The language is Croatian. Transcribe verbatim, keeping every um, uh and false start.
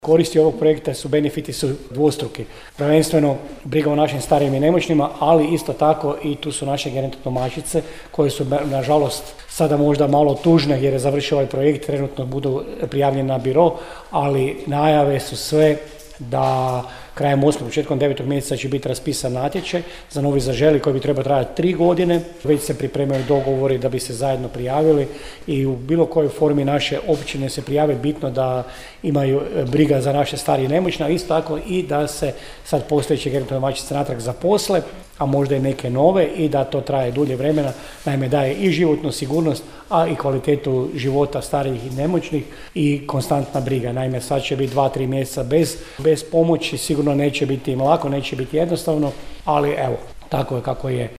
Koristi ovog projekta su, benefiti su dvostruki. Prvenstveno briga o našim starijim i nemoćnima, ali isto tako i tu su naše gerontomašice koje su nažalost sada možda malo tužne jer je završio ovaj projekt, trenutno budu prijavljeni na biro, ali najave su sve da krajem osmog, početkom devetog mjeseca će biti raspisan natječaj za novi Zaželi koji bi trebao trajati tri godine. Već se pripremaju dogovori da bi se zajedno prijavili i u bilo kojoj formi naše općine se prijave, bitno da imaju briga za naše starije i nemoćne, a isto tako i da se sad postojeće gerontomašice natrag zaposle, a možda i neke nove i da to traje dulje vremena, naime daje i životnu sigurnost, a i kvalitetu života starijih i nemoćnih i konstantna briga. Naime, sad će biti dva, tri mjeseca bez, bez pomoći, sigurno neće biti im lako, neće biti jednostavno, ali evo, tako je kako je.